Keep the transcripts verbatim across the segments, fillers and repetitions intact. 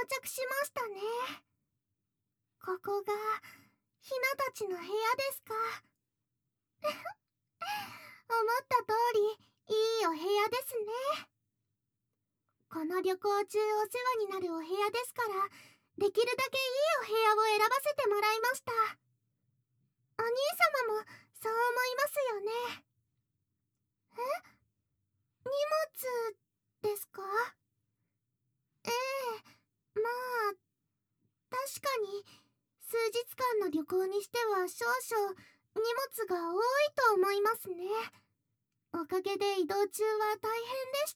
着しましたね。ここがひなたちの部屋ですか。思った通りいいお部屋ですね。この旅行中お世話になるお部屋ですから、できるだけいいお部屋を選ばせてもらいました。お兄様もそう思いますよね。え？荷物ですか？ええ、まあ確かに数日間の旅行にしては少々荷物が多いと思いますね。おかげで移動中は大変でした。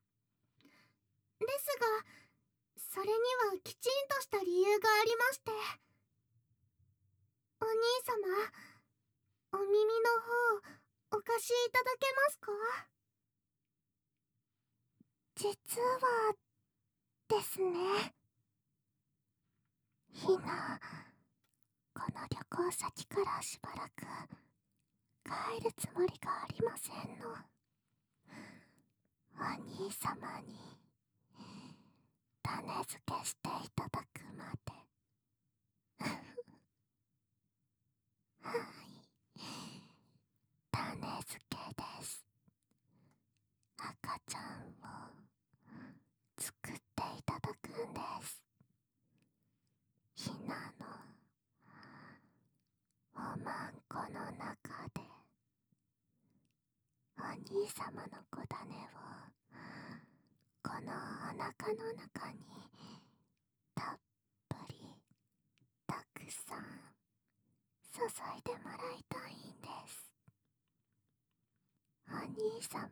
ですが、それにはきちんとした理由がありまして。お兄様、お耳の方お貸しいただけますか？実はですね、ひな、この旅行先からしばらく帰るつもりがありませんの。お兄様に種付けしていただくまで。はい、種付けです。赤ちゃんを作っていただくんです。ひなのおまんこの中でお兄様の子種をこのお腹の中にたっぷりたくさん注いでもらいたいんです。お兄様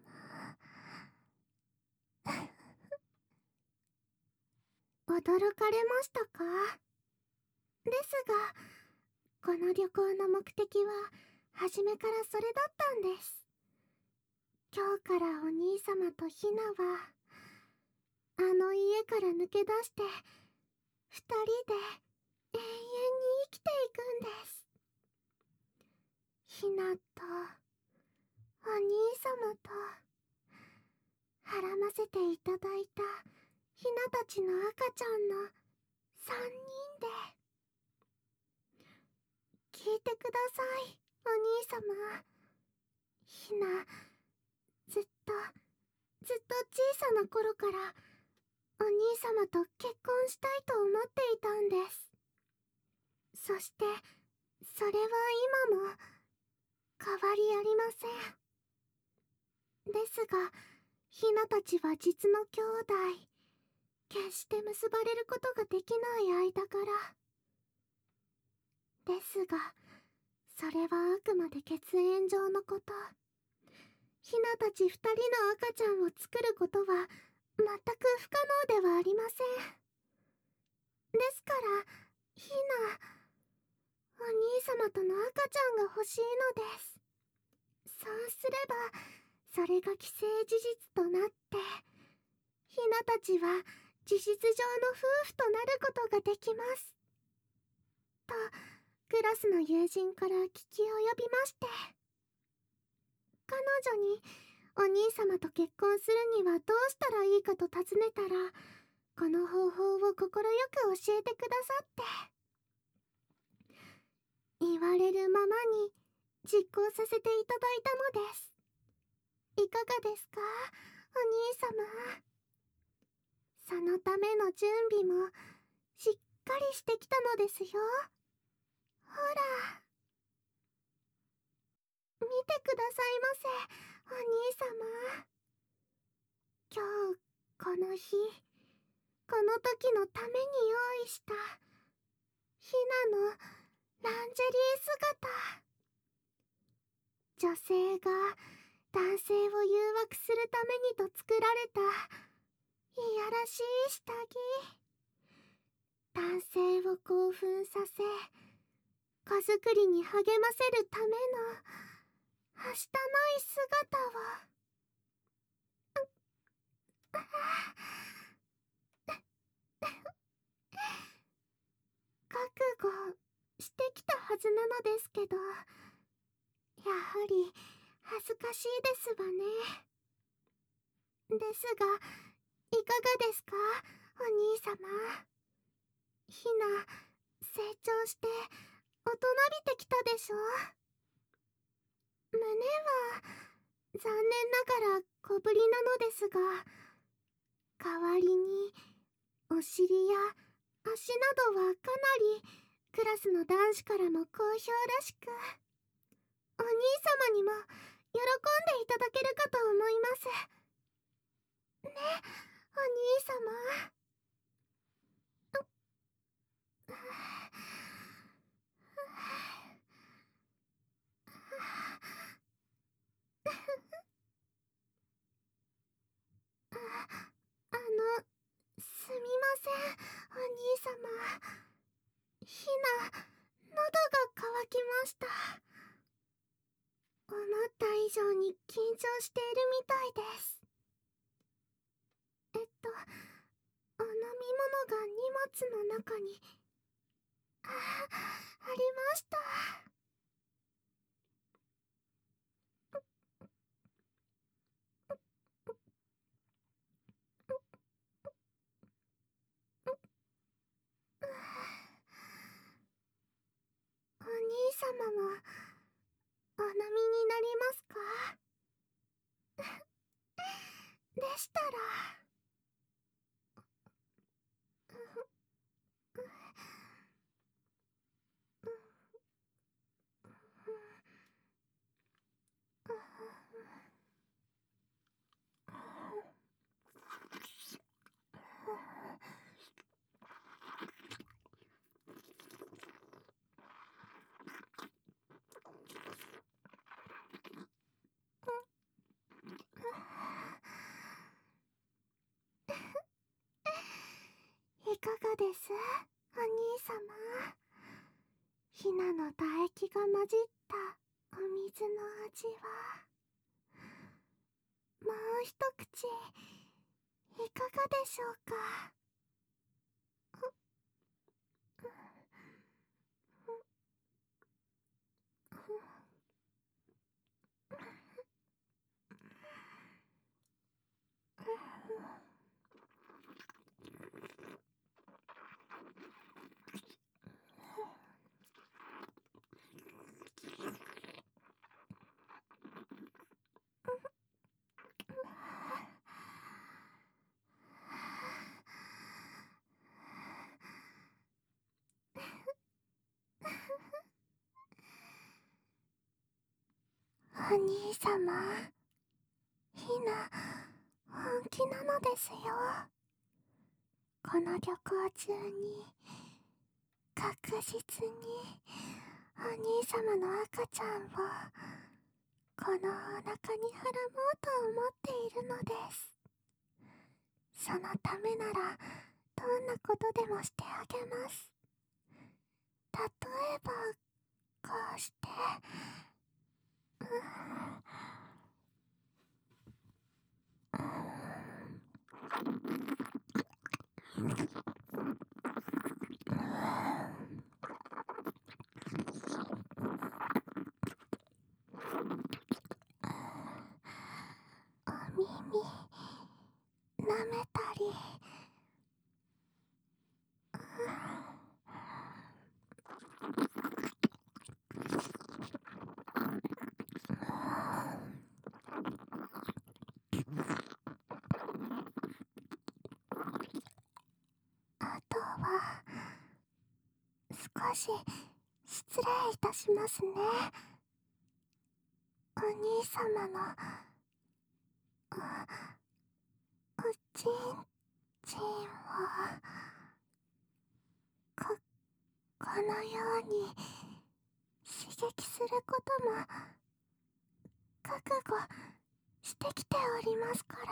驚かれましたか？ですが、この旅行の目的は初めからそれだったんです。今日からお兄様とひなはあの家から抜け出して二人で永遠に生きていくんです。ひなとお兄様とはらませていただいたひなたちの赤ちゃんの三人で。聞いてください、お兄様。ひな、ずっとずっと小さな頃からお兄様と結婚したいと思っていたんです。そしてそれは今も変わりありません。ですが、ひなたちは実の兄弟、決して結ばれることができない間柄ですが、それはあくまで血縁上のこと。ひなたち二人の赤ちゃんを作ることは全く不可能ではありません。ですから、ひな、お兄様との赤ちゃんが欲しいのです。そうすれば、それが既成事実となって、ひなたちは事実上の夫婦となることができます。と、クラスの友人から聞き及びまして。彼女にお兄様と結婚するにはどうしたらいいかと尋ねたら、この方法を快く教えてくださって。言われるままに実行させていただいたのです。いかがですか、お兄様。そのための準備もしっかりしてきたのですよ。ほら、見てくださいませ、お兄様。今日この日、この時のために用意したひなのランジェリー姿。女性が男性を誘惑するためにと作られたいやらしい下着。男性を興奮させ、子作りに励ませるためのはしたない姿を。覚悟してきたはずなのですけど、やはり恥ずかしいですわね。ですが、いかがですか、 お兄様。ひな、成長して大人びてきたでしょ。胸は残念ながら小ぶりなのですが、代わりにお尻や足などはかなりクラスの男子からも好評らしく、お兄様にも喜んでいただけるかと思います。ね、お兄様。あの、すみません、お兄様。ひな、喉が渇きました。思った以上に緊張しているみたいです。えっと、お飲み物が荷物の中に、あ、ありました。お兄様もお飲みになりますか？でしたら。いかがです、お兄様。ひなの唾液が混じったお水の味は。もう一口いかがでしょうか。お兄様、ひな、本気なのですよ。この旅行中に、確実に、お兄様の赤ちゃんを、このお腹にはらもうと思っているのです。そのためなら、どんなことでもしてあげます。例えば、こうして、うんお耳舐めたり、あとは少し失礼いたしますね。お兄様のおおちんちんをここのように刺激することも覚悟してきておりますから。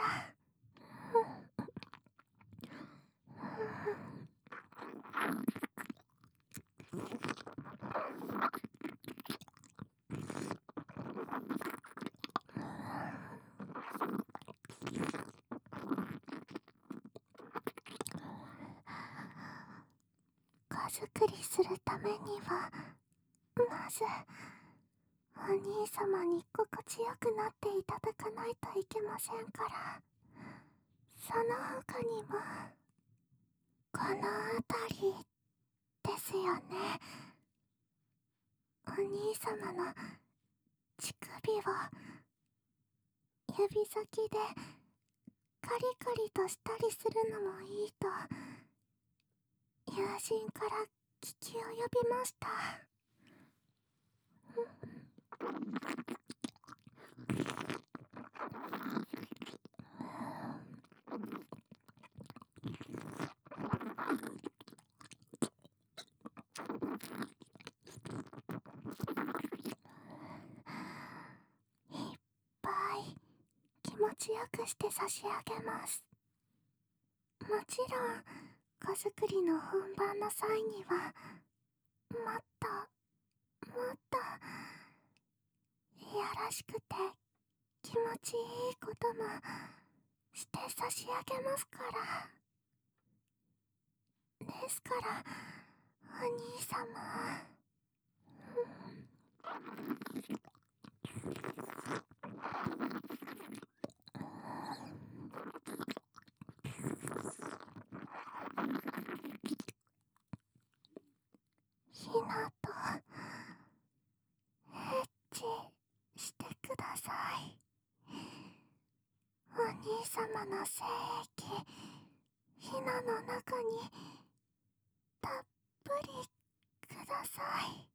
子作りするためにはまずお兄様に心地よくなっていただかないといけませんから。その他にもの辺りですよね。お兄様の乳首を指先でカリカリとしたりするのもいいと友人から聞き及びました。いっぱい気持ちよくして差し上げます。もちろん子作りの本番の際にはもっともっといやらしくて気持ちいいこともして差し上げますから。ですからお兄様、ひなとエッチしてください。お兄様の精液ひなの中にたっぷりください。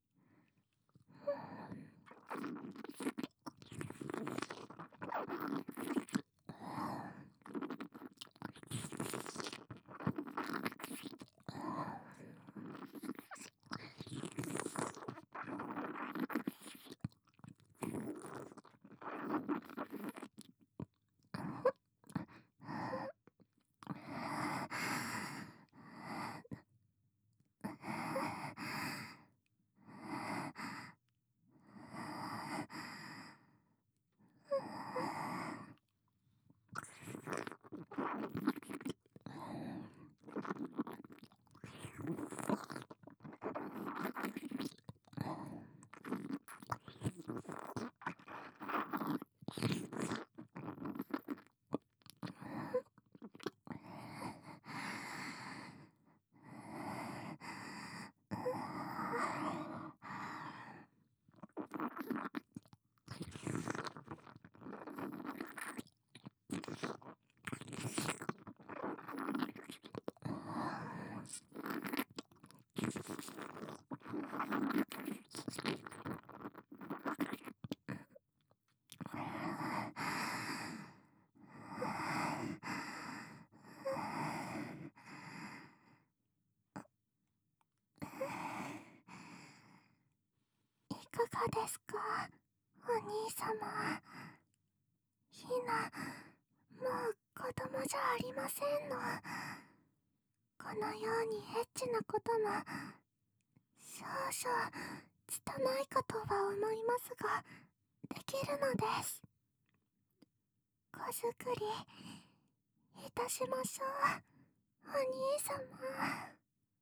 いかがですか、お兄様。ひな、もう子供じゃありませんの。このようにエッチなことも少々拙いかとは思いますができるのです。子作りいたしましょう、お兄様。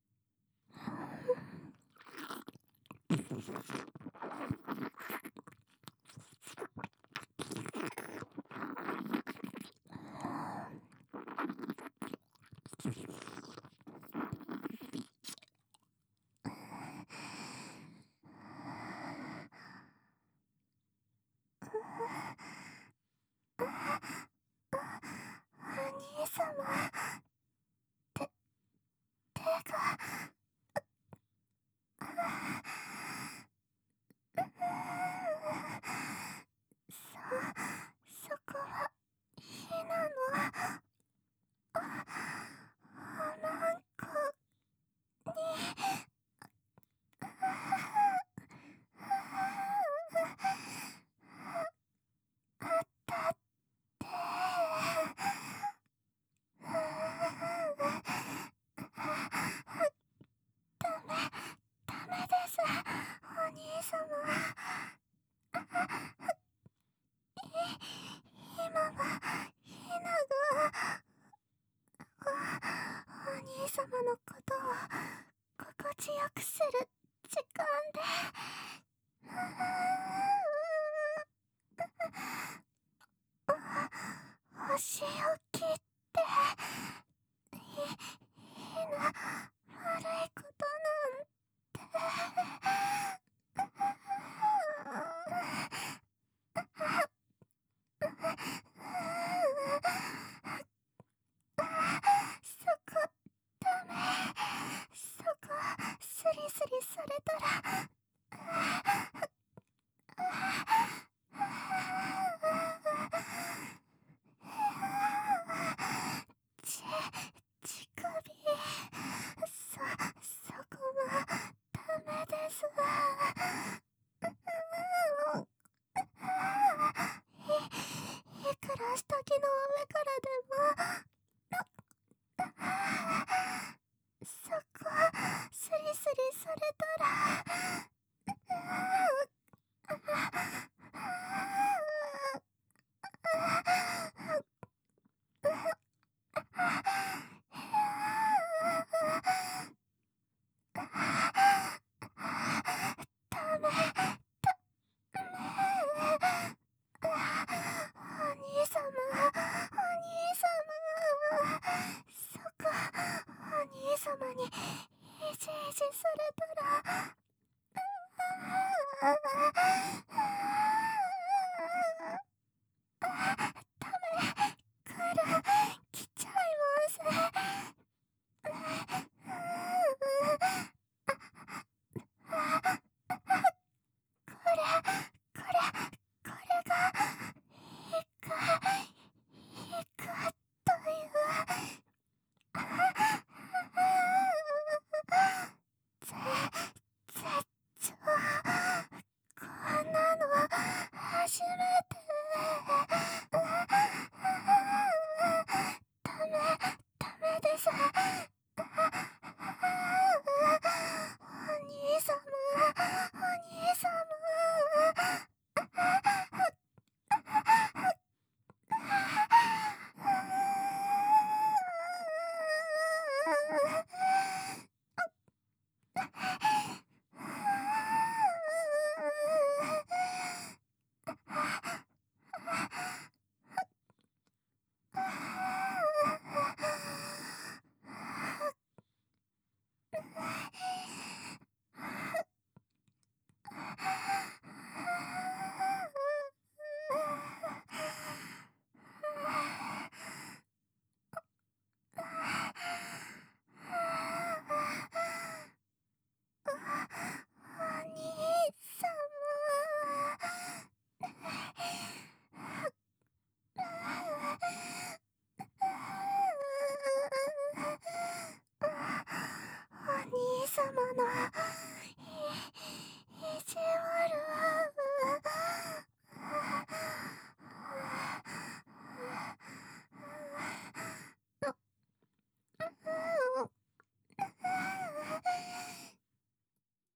お兄様、手、手がそ、そこはひなのおまんこにあったって。ダメ、ダメです、お兄様。い、今はひながお、お兄様のことを心地よくする時間で。お、星を切ってひ、ひな悪いことなんて。そこダメ。そこスリスリされたらち、乳首そ、そこはダメです。い、いくら下着の上からでもそこスリスリされたらダメ、ダメ。お兄様、お兄様、そこお兄様にいじいじされたら